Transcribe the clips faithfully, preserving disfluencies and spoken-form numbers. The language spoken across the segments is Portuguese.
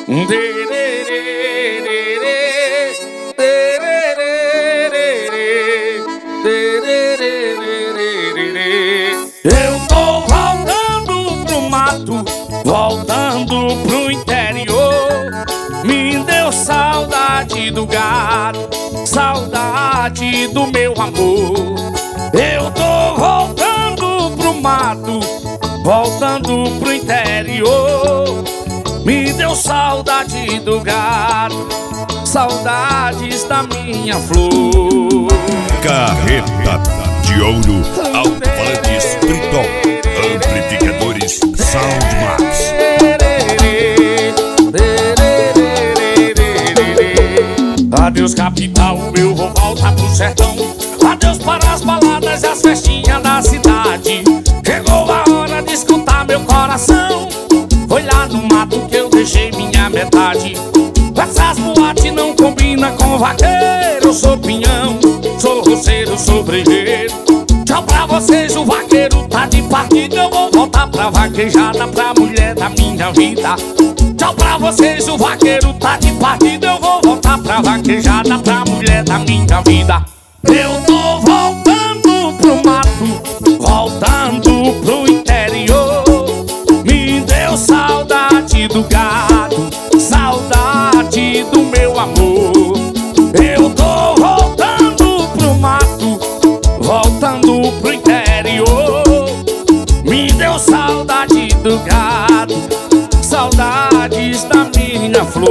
Eu tô voltando pro mato, voltando pro interior. Me deu saudade do gado, saudade do meu amor. Eu tô voltando pro mato, voltando pro interior. Me deu saudade do gado, saudades da minha flor. Carreta de ouro, alto-falantes Triton, amplificadores Soundmax. Adeus capital, eu vou voltar pro sertão. Adeus para as baladas e as festinhas da cidade. Chegou a hora de escutar meu coração. Foi lá no mato que eu deixei minha metade. Essas boates não combinam com vaqueiro. Eu sou pinhão, sou roceiro, sou brejeiro. Tchau pra vocês, o vaqueiro tá de partida. Eu vou voltar pra vaquejada, pra mulher da minha vida. Tchau pra vocês, o vaqueiro tá de partida. Eu vou voltar pra vaquejada, pra mulher da minha vida. Eu tô voltando pro mato, voltando pro interior. Me deu saudade do gado, saudade do meu amor. Eu tô voltando pro mato, voltando pro interior. Me deu saudade do gado, saudades da minha flor.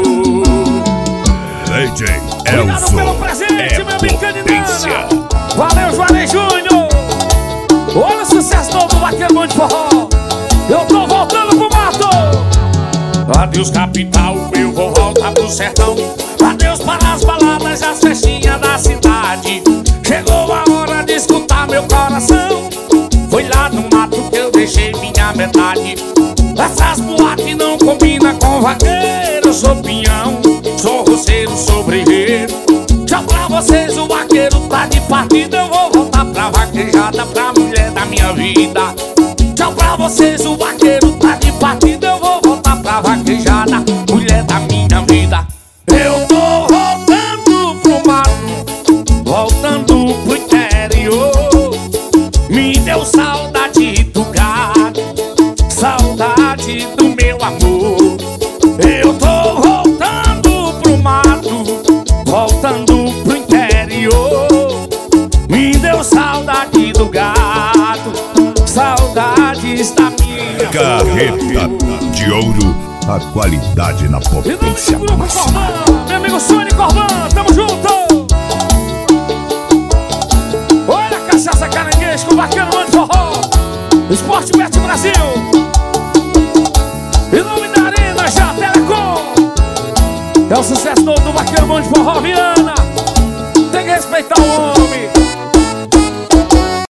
D J Obrigado Elson pelo presente, é meu bem potência. candidato. Valeu, Juarez Júnior. Olha o sucesso novo do Vaqueiro Bom de Forró. Eu tô voltando pro mato. Adeus capital, eu vou voltar pro sertão. Adeus para as baladas e as festinhas da cidade. Chegou a hora de escutar meu coração. Foi lá no mato que eu deixei minha metade. Essas boates não combinam com vaqueiro. Eu sou pinhão, sou roceiro, sou brejeiro. Tchau pra vocês, o vaqueiro tá de partida. Eu vou voltar pra vaquejada, pra mulher da minha vida. Tchau pra vocês, o vaqueiro tá de partida. Eu vou voltar pra vaquejada, mulher da minha vida. Eu tô voltando pro mato, voltando pro interior. Me deu saudade do gado, saudade do meu amor. Eu tô voltando pro mato, voltando pro interior. Me deu saudade do gado, saudades da minha Carreta de ouro, a qualidade na potência máxima. Meu amigo Sônia Corban, tamo junto! Olha a cachaça caranguejo com o Vaqueiro Bom de Forró. Esporte Bet Brasil. Em nome da Arena Já Telecom. É o sucesso todo do Vaqueiro Bom de Forró, Viana. Tem que respeitar o homem.